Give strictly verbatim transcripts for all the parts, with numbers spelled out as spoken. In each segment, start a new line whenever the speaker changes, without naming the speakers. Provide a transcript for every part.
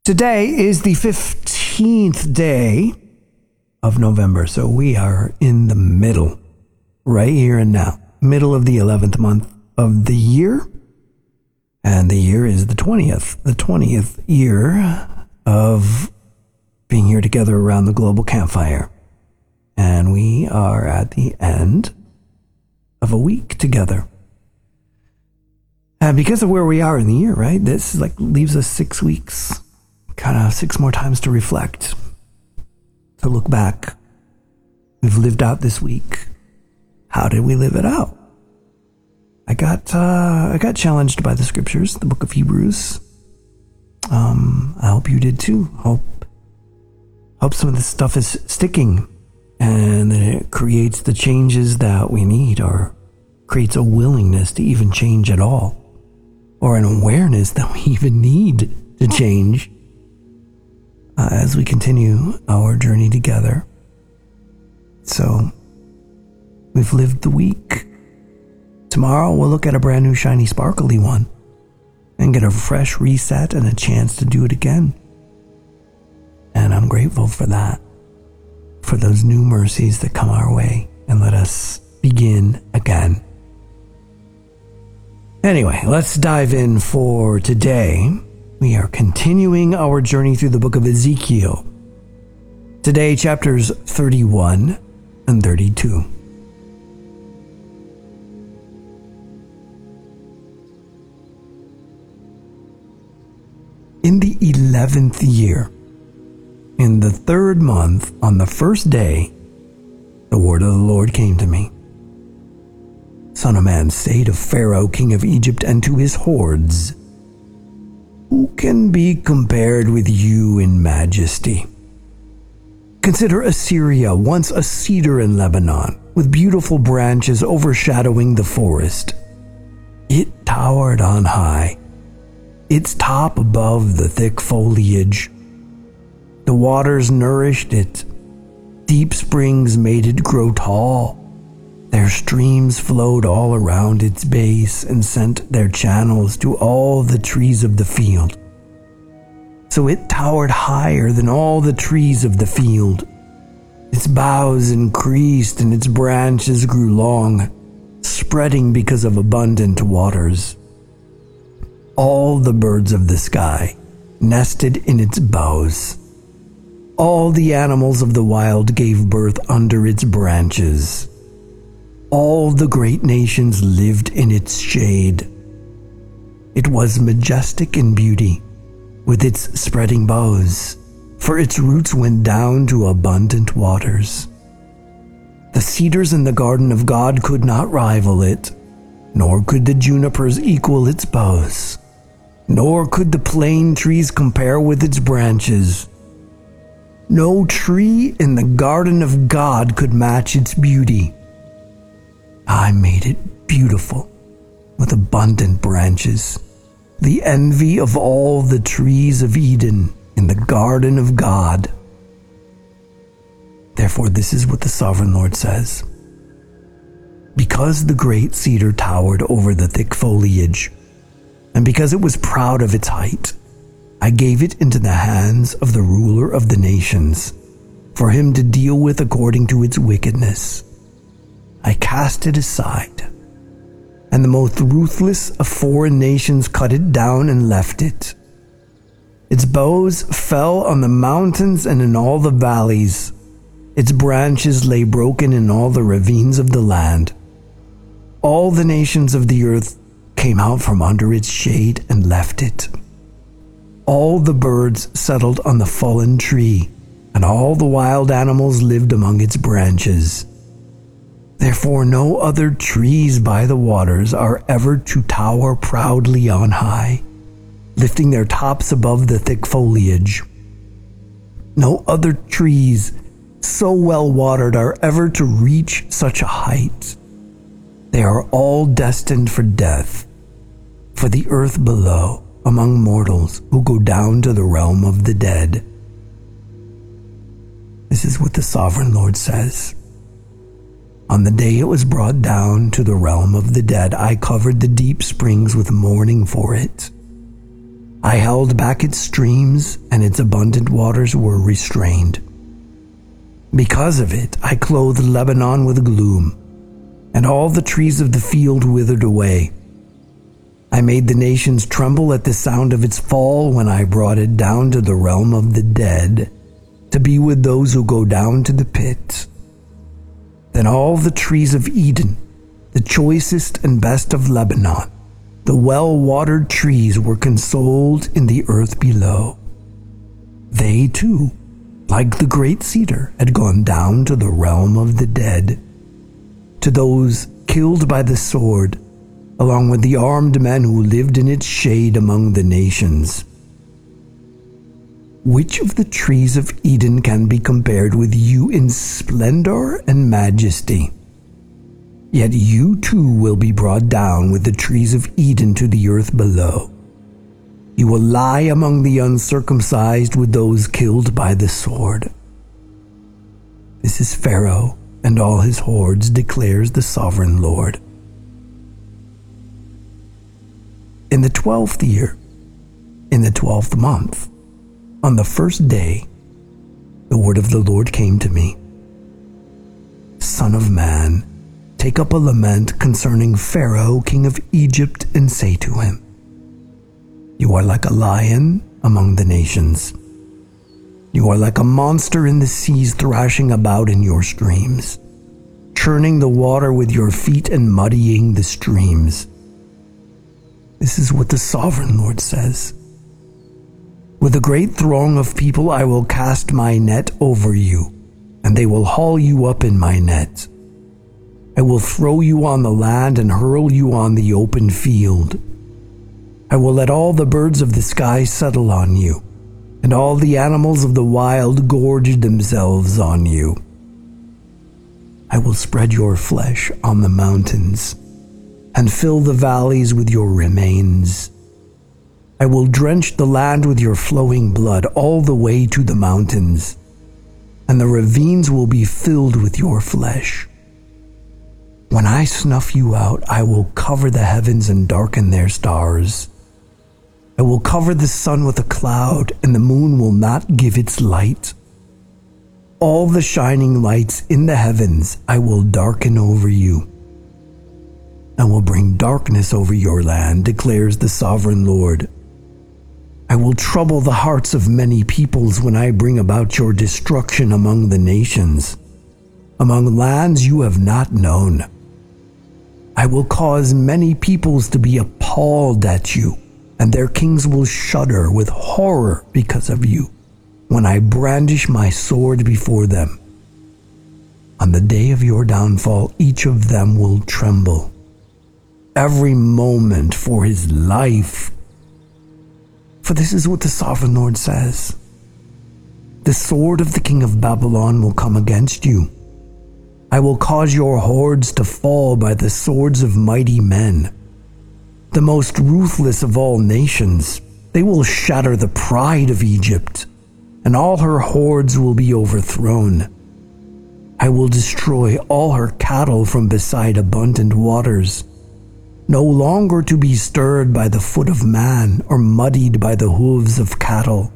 Today is the fifteenth day of November, so we are in the middle, right here and now, middle of the eleventh month of the year, and the year is the twentieth, the twentieth year of being here together around the global campfire, and we are at the end of a week together. And because of where we are in the year, right, this like leaves us six weeks. Kind of six more times to reflect, to look back. We've lived out this week. How did we live it out? I got uh, I got challenged by the scriptures, the book of Hebrews. Um, I hope you did too. Hope hope some of this stuff is sticking, and that it creates the changes that we need, or creates a willingness to even change at all, or an awareness that we even need to change. Uh, as we continue our journey together. So, we've lived the week. Tomorrow we'll look at a brand new shiny sparkly one and get a fresh reset and a chance to do it again. And I'm grateful for that, for those new mercies that come our way and let us begin again. Anyway, let's dive in for today. We are continuing our journey through the book of Ezekiel. Today, chapters thirty-one and thirty-two. In the eleventh year, in the third month, on the first day, the word of the Lord came to me. Son of man, say to Pharaoh, king of Egypt, and to his hordes, who can be compared with you in majesty? Consider Assyria, once a cedar in Lebanon, with beautiful branches overshadowing the forest. It towered on high, its top above the thick foliage. The waters nourished it. Deep springs made it grow tall. Their streams flowed all around its base and sent their channels to all the trees of the field. So it towered higher than all the trees of the field. Its boughs increased and its branches grew long, spreading because of abundant waters. All the birds of the sky nested in its boughs. All the animals of the wild gave birth under its branches. All the great nations lived in its shade. It was majestic in beauty, with its spreading boughs, for its roots went down to abundant waters. The cedars in the garden of God could not rival it, nor could the junipers equal its boughs, nor could the plane trees compare with its branches. No tree in the garden of God could match its beauty. I made it beautiful, with abundant branches, the envy of all the trees of Eden in the garden of God. Therefore, this is what the sovereign Lord says. Because the great cedar towered over the thick foliage, and because it was proud of its height, I gave it into the hands of the ruler of the nations, for him to deal with according to its wickedness. I cast it aside, and the most ruthless of foreign nations cut it down and left it. Its boughs fell on the mountains and in all the valleys. Its branches lay broken in all the ravines of the land. All the nations of the earth came out from under its shade and left it. All the birds settled on the fallen tree, and all the wild animals lived among its branches. Therefore no other trees by the waters are ever to tower proudly on high, lifting their tops above the thick foliage. No other trees so well watered are ever to reach such a height. They are all destined for death, for the earth below, among mortals who go down to the realm of the dead. This is what the sovereign Lord says. On the day it was brought down to the realm of the dead, I covered the deep springs with mourning for it. I held back its streams, and its abundant waters were restrained. Because of it, I clothed Lebanon with gloom, and all the trees of the field withered away. I made the nations tremble at the sound of its fall when I brought it down to the realm of the dead, to be with those who go down to the pit. Then all the trees of Eden, the choicest and best of Lebanon, the well-watered trees, were consoled in the earth below. They too, like the great cedar, had gone down to the realm of the dead, to those killed by the sword, along with the armed men who lived in its shade among the nations. Which of the trees of Eden can be compared with you in splendor and majesty? Yet you too will be brought down with the trees of Eden to the earth below. You will lie among the uncircumcised with those killed by the sword. This is Pharaoh and all his hordes, declares the sovereign Lord. In the twelfth year, in the twelfth month, on the first day, the word of the Lord came to me. Son of man, take up a lament concerning Pharaoh, king of Egypt, and say to him, You are like a lion among the nations. You are like a monster in the seas, thrashing about in your streams, churning the water with your feet and muddying the streams. This is what the sovereign Lord says. With a great throng of people I will cast my net over you, and they will haul you up in my net. I will throw you on the land and hurl you on the open field. I will let all the birds of the sky settle on you, and all the animals of the wild gorge themselves on you. I will spread your flesh on the mountains, and fill the valleys with your remains. I will drench the land with your flowing blood all the way to the mountains, and the ravines will be filled with your flesh. When I snuff you out, I will cover the heavens and darken their stars. I will cover the sun with a cloud, and the moon will not give its light. All the shining lights in the heavens I will darken over you. I will bring darkness over your land, declares the sovereign Lord. I will trouble the hearts of many peoples when I bring about your destruction among the nations, among lands you have not known. I will cause many peoples to be appalled at you, and their kings will shudder with horror because of you, when I brandish my sword before them. On the day of your downfall, each of them will tremble, every moment for his life. For this is what the sovereign Lord says. The sword of the king of Babylon will come against you. I will cause your hordes to fall by the swords of mighty men, the most ruthless of all nations. They will shatter the pride of Egypt, and all her hordes will be overthrown. I will destroy all her cattle from beside abundant waters, no longer to be stirred by the foot of man or muddied by the hooves of cattle.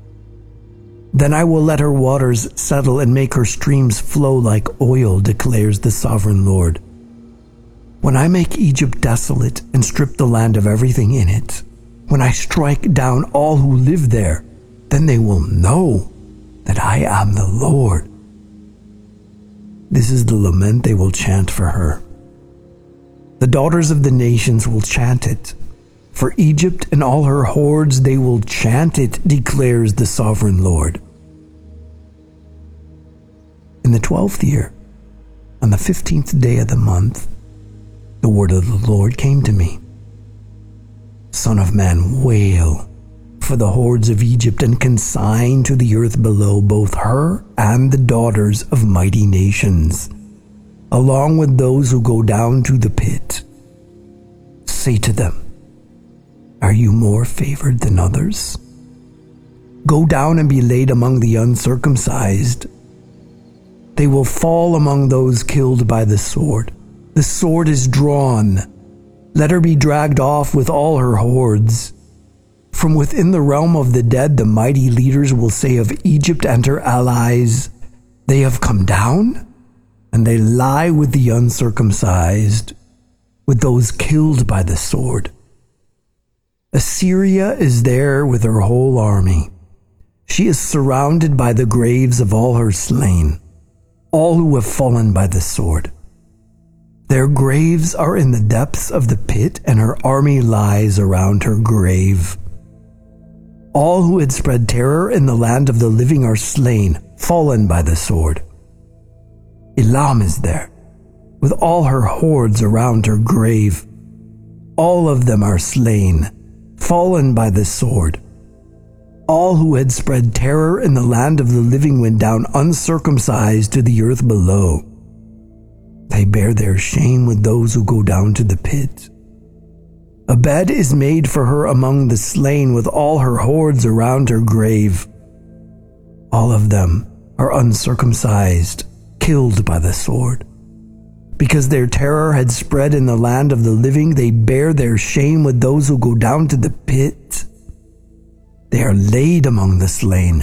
Then I will let her waters settle and make her streams flow like oil, declares the sovereign Lord. When I make Egypt desolate and strip the land of everything in it, when I strike down all who live there, then they will know that I am the Lord. This is the lament they will chant for her. The daughters of the nations will chant it. For Egypt and all her hordes they will chant it, declares the sovereign Lord. In the twelfth year, on the fifteenth day of the month, the word of the Lord came to me. Son of man, wail for the hordes of Egypt and consign to the earth below both her and the daughters of mighty nations, along with those who go down to the pit. Say to them, Are you more favored than others? Go down and be laid among the uncircumcised. They will fall among those killed by the sword. The sword is drawn. Let her be dragged off with all her hordes. From within the realm of the dead, the mighty leaders will say of Egypt and her allies, "They have come down, and they lie with the uncircumcised, with those killed by the sword." Assyria is there with her whole army. She is surrounded by the graves of all her slain, all who have fallen by the sword. Their graves are in the depths of the pit, and her army lies around her grave. All who had spread terror in the land of the living are slain, fallen by the sword. Elam is there, with all her hordes around her grave. All of them are slain, fallen by the sword. All who had spread terror in the land of the living went down uncircumcised to the earth below. They bear their shame with those who go down to the pit. A bed is made for her among the slain, with all her hordes around her grave. All of them are uncircumcised, killed by the sword. Because their terror had spread in the land of the living, they bear their shame with those who go down to the pit. They are laid among the slain.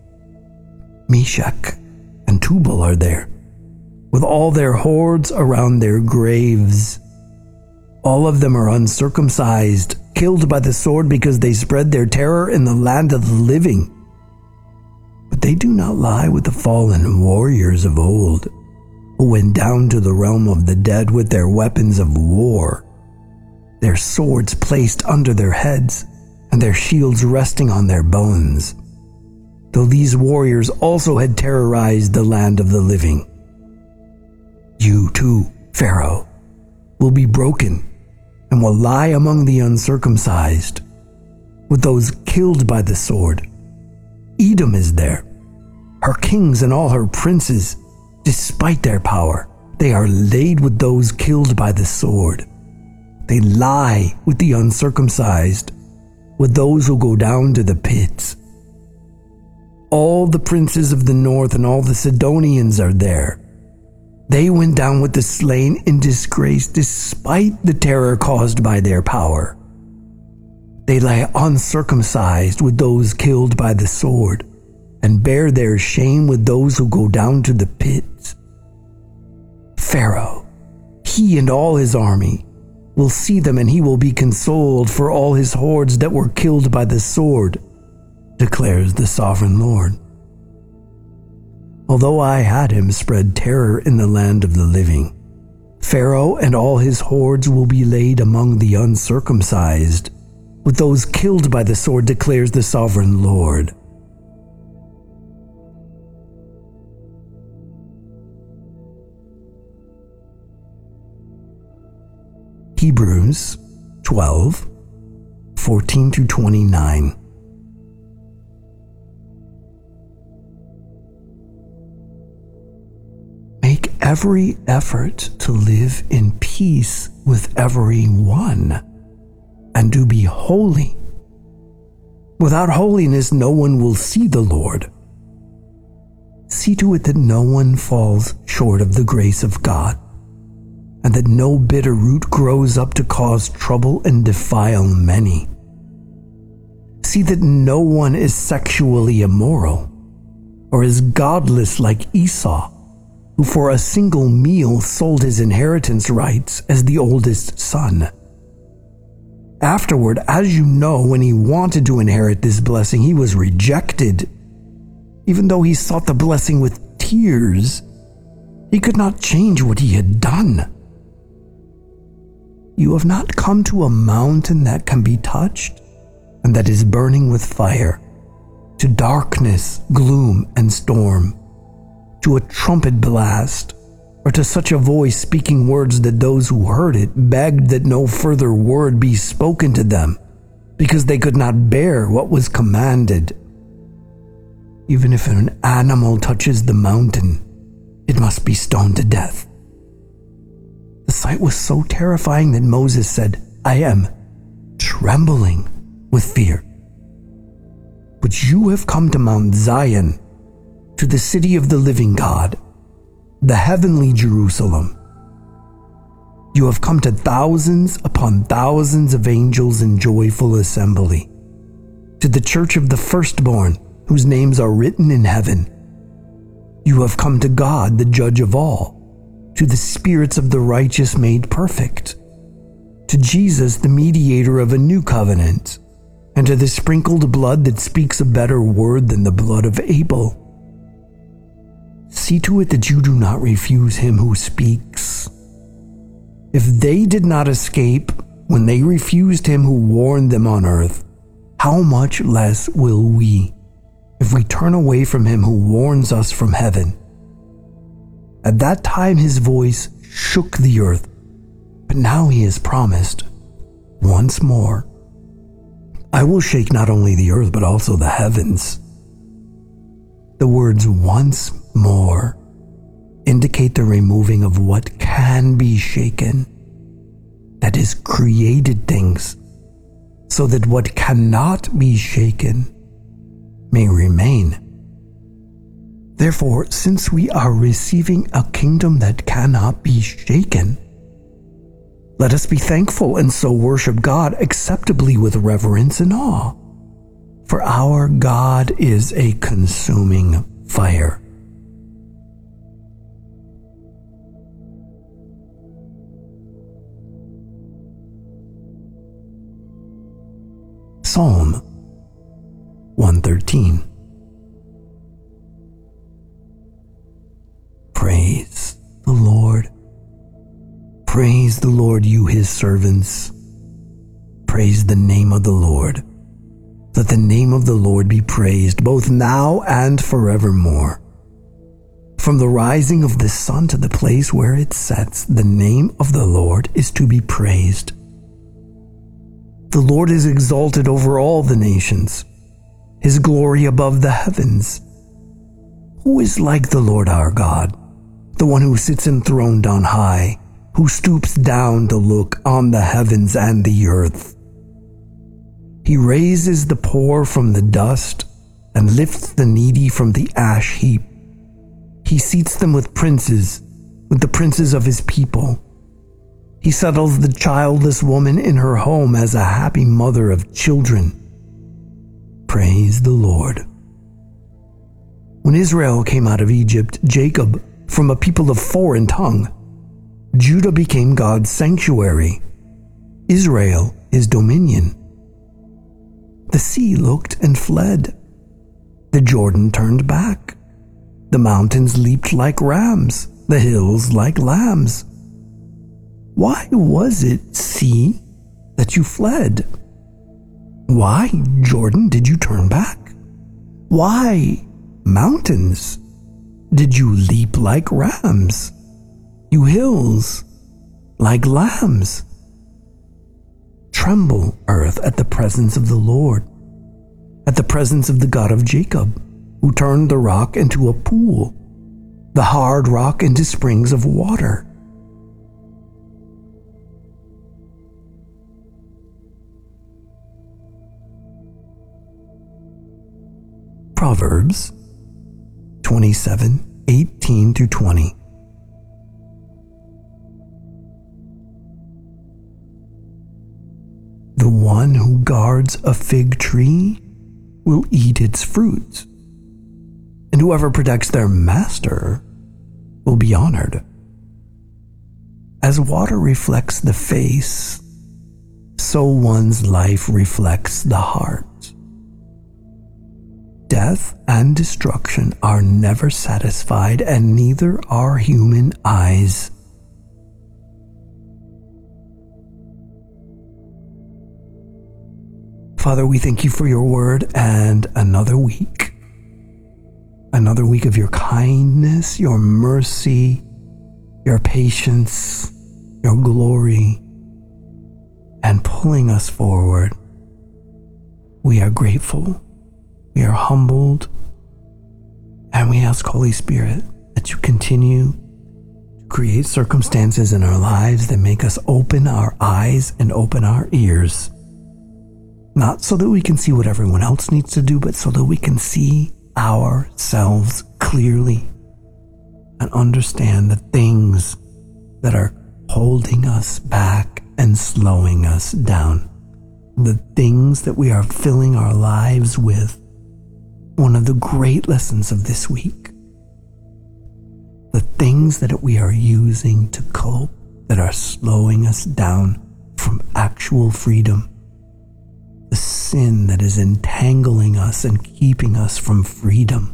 Meshach and Tubal are there, with all their hordes around their graves. All of them are uncircumcised, killed by the sword because they spread their terror in the land of the living. But they do not lie with the fallen warriors of old, who went down to the realm of the dead with their weapons of war, their swords placed under their heads, and their shields resting on their bones. Though these warriors also had terrorized the land of the living. You too, Pharaoh, will be broken and will lie among the uncircumcised, with those killed by the sword. Edom is there, her kings and all her princes. Despite their power, they are laid with those killed by the sword. They lie with the uncircumcised, with those who go down to the pits. All the princes of the north and all the Sidonians are there. They went down with the slain in disgrace despite the terror caused by their power. They lie uncircumcised with those killed by the sword, and bear their shame with those who go down to the pits. Pharaoh, he and all his army, will see them, and he will be consoled for all his hordes that were killed by the sword, declares the sovereign Lord. Although I had him spread terror in the land of the living, Pharaoh and all his hordes will be laid among the uncircumcised, with those killed by the sword, declares the sovereign Lord. Hebrews twelve, fourteen to twenty-nine. Make every effort to live in peace with everyone, and to be holy. Without holiness, no one will see the Lord. See to it that no one falls short of the grace of God, and that no bitter root grows up to cause trouble and defile many. See that no one is sexually immoral, or is godless like Esau, who for a single meal sold his inheritance rights as the oldest son. Afterward, as you know, when he wanted to inherit this blessing, he was rejected. Even though he sought the blessing with tears, he could not change what he had done. You have not come to a mountain that can be touched and that is burning with fire, to darkness, gloom, and storm, to a trumpet blast, or to such a voice speaking words that those who heard it begged that no further word be spoken to them, because they could not bear what was commanded. Even if an animal touches the mountain, it must be stoned to death. The sight was so terrifying that Moses said, I am trembling with fear. But you have come to Mount Zion, to the city of the living God, the heavenly Jerusalem. You have come to thousands upon thousands of angels in joyful assembly, To the church of the firstborn, whose names are written in heaven. You have come to God, the judge of all, to the spirits of the righteous made perfect, to Jesus, the mediator of a new covenant, and to the sprinkled blood that speaks a better word than the blood of Abel. See to it that you do not refuse him who speaks. If they did not escape when they refused him who warned them on earth, how much less will we, if we turn away from him who warns us from heaven? At that time his voice shook the earth, but now he has promised once more, I will shake not only the earth but also the heavens. The words once more indicate the removing of what can be shaken, that is, created things, so that what cannot be shaken may remain. Therefore, since we are receiving a kingdom that cannot be shaken, let us be thankful and so worship God acceptably with reverence and awe. For our God is a consuming fire. Psalm one thirteen. Praise the Lord. Praise the Lord, you his servants. Praise the name of the Lord. Let the name of the Lord be praised, both now and forevermore. From the rising of the sun to the place where it sets, the name of the Lord is to be praised. The Lord is exalted over all the nations, his glory above the heavens. Who is like the Lord our God, the one who sits enthroned on high, who stoops down to look on the heavens and the earth? He raises the poor from the dust and lifts the needy from the ash heap. He seats them with princes, with the princes of his people. He settles the childless woman in her home as a happy mother of children. Praise the Lord. When Israel came out of Egypt, Jacob from a people of foreign tongue, Judah became God's sanctuary, Israel his dominion. The sea looked and fled. The Jordan turned back. The mountains leaped like rams, the hills like lambs. Why was it, sea, that you fled? Why, Jordan, did you turn back? Why, mountains, did you leap like rams? You hills, like lambs. Tremble, earth, at the presence of the Lord, at the presence of the God of Jacob, who turned the rock into a pool, the hard rock into springs of water. Proverbs twenty-seven, eighteen through twenty. The one who guards a fig tree will eat its fruit, and whoever protects their master will be honored. As water reflects the face, so one's life reflects the heart. Death and destruction are never satisfied, and neither are human eyes. Father, we thank you for your word and another week. Another week of your kindness, your mercy, your patience, your glory, and pulling us forward. We are grateful. We are humbled, and we ask, Holy Spirit, that you continue to create circumstances in our lives that make us open our eyes and open our ears, not so that we can see what everyone else needs to do, but so that we can see ourselves clearly and understand the things that are holding us back and slowing us down. the things that we are filling our lives with, one of the great lessons of this week, the things that we are using to cope that are slowing us down from actual freedom, the sin that is entangling us and keeping us from freedom.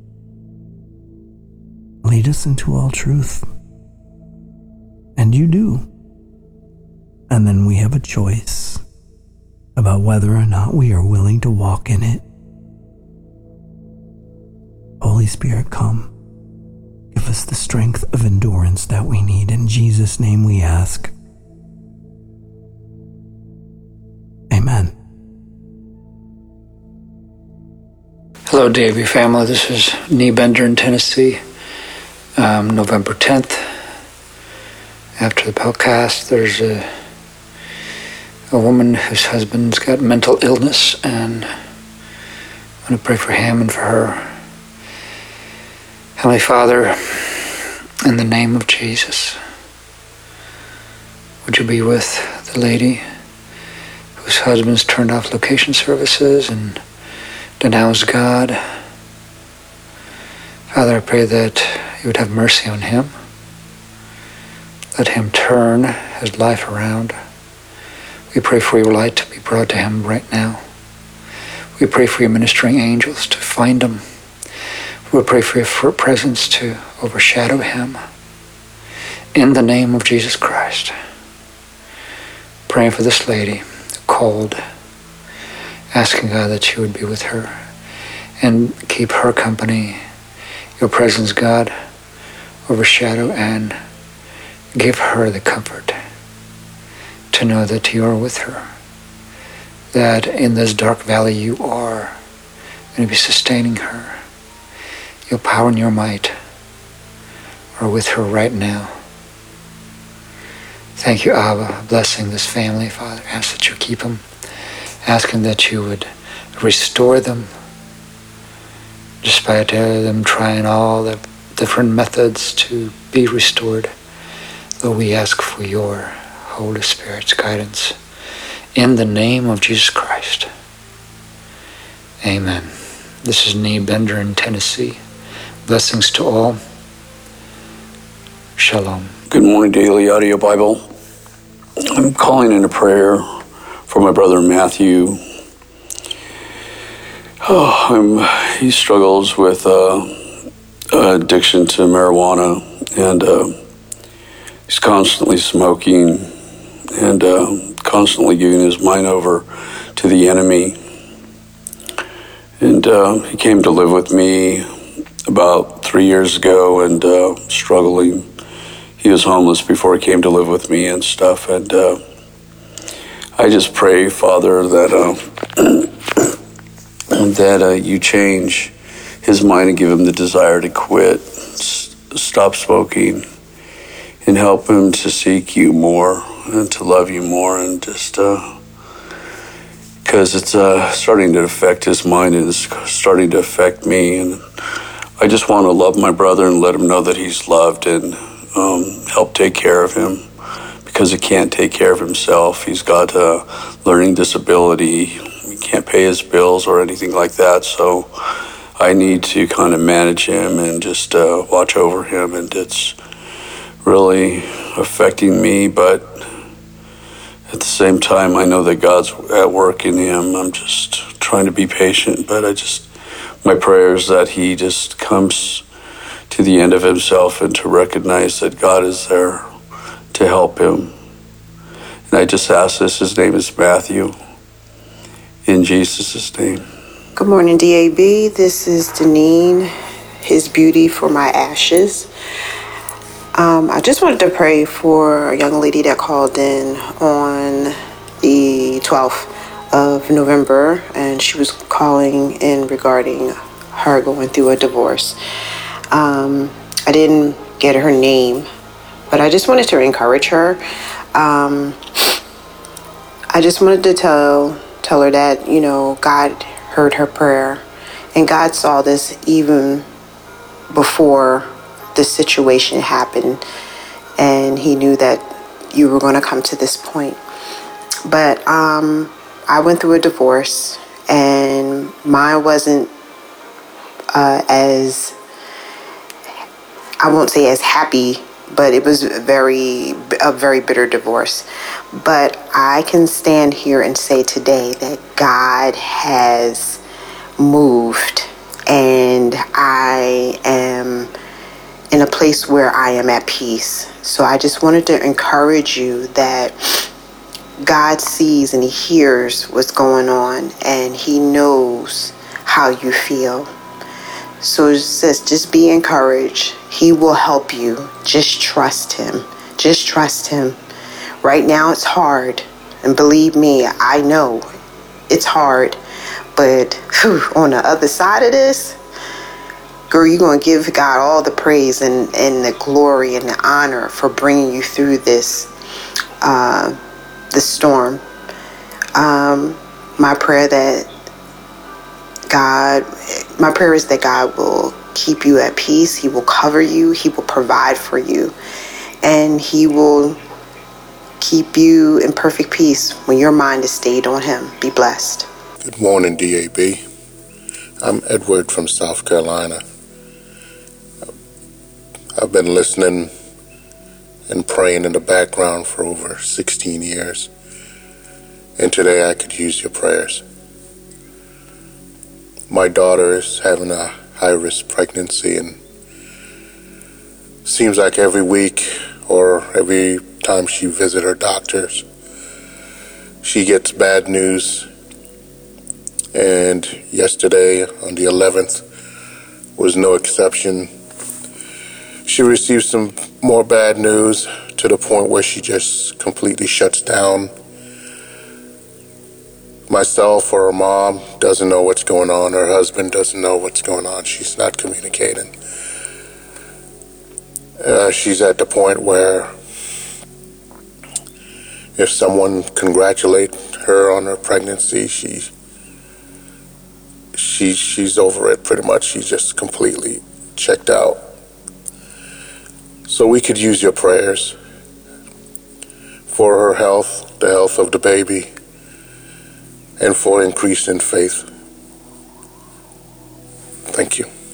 Lead us into all truth. And you do. And then we have a choice about whether or not we are willing to walk in it. Holy Spirit, come. Give us the strength of endurance that we need. In Jesus' name we ask. Amen.
Hello, D A B family. This is Nee Bender in Tennessee. Um, November tenth. After the podcast, there's a a woman whose husband's got mental illness, and I want to pray for him and for her. Heavenly Father, in the name of Jesus, would you be with the lady whose husband's turned off location services and denounced God? Father, I pray that you would have mercy on him. Let him turn his life around. We pray for your light to be brought to him right now. We pray for your ministering angels to find him. We pray for your presence to overshadow him. In the name of Jesus Christ. Praying for this lady who called, asking God that you would be with her and keep her company. Your presence, God, overshadow and give her the comfort to know that you are with her, that in this dark valley you are going to be sustaining her. Your power and your might are with her right now. Thank you, Abba, blessing this family, Father. Ask that you keep them, asking that you would restore them, despite uh, them trying all the different methods to be restored. Lord, we ask for your Holy Spirit's guidance in the name of Jesus Christ. Amen. This is Nee Bender in Tennessee. Blessings to all. Shalom.
Good morning, Daily Audio Bible. I'm calling in a prayer for my brother Matthew. Oh, I'm, he struggles with uh, addiction to marijuana, and uh, he's constantly smoking and uh, constantly giving his mind over to the enemy. And uh, he came to live with me about three years ago and uh, struggling. He was homeless before he came to live with me and stuff. And uh, I just pray, Father, that uh, that uh, you change his mind and give him the desire to quit, s- stop smoking, and help him to seek you more and to love you more, and just uh, because it's uh, starting to affect his mind and it's starting to affect me. And I just want to love my brother and let him know that he's loved, and um, help take care of him, because he can't take care of himself. He's got a learning disability. He can't pay his bills or anything like that. So I need to kind of manage him and just uh, watch over him. And it's really affecting me, but at the same time, I know that God's at work in him. I'm just trying to be patient, but I just, my prayer is that he just comes to the end of himself and to recognize that God is there to help him. And I just ask this, his name is Matthew, in Jesus' name.
Good morning, D A B. This is Deneen, his beauty for my ashes. Um, I just wanted to pray for a young lady that called in on the twelfth of November, and she was calling in regarding her going through a divorce. Um, I didn't get her name, but I just wanted to encourage her. Um, I just wanted to tell tell her that, you know, God heard her prayer, and God saw this even before the situation happened, and he knew that you were going to come to this point. But um, I went through a divorce, and mine wasn't uh, as, I won't say as happy, but it was very a very bitter divorce. But I can stand here and say today that God has moved, and I am in a place where I am at peace. So I just wanted to encourage you that God sees and He hears what's going on, and He knows how you feel. So it says, just be encouraged. He will help you. Just trust Him. Just trust Him. Right now it's hard. And believe me, I know it's hard. But whew, on the other side of this, girl, you're going to give God all the praise and, and the glory and the honor for bringing you through this, uh, this storm. Um, my prayer that God, my prayer is that God will keep you at peace. He will cover you. He will provide for you. And He will keep you in perfect peace when your mind is stayed on Him. Be blessed.
Good morning, D A B. I'm Edward from South Carolina. I've been listening and praying in the background for over sixteen years. And today I could use your prayers. My daughter is having a high-risk pregnancy, and seems like every week or every time she visits her doctors, she gets bad news. And yesterday, on the eleventh, was no exception. She received some more bad news to the point where she just completely shuts down. Myself or her mom doesn't know what's going on. Her husband doesn't know what's going on. She's not communicating. Uh, she's at the point where if someone congratulates her on her pregnancy, she, she she's over it pretty much. She's just completely checked out. So we could use your prayers for her health, the health of the baby, and for increase in faith. Thank you.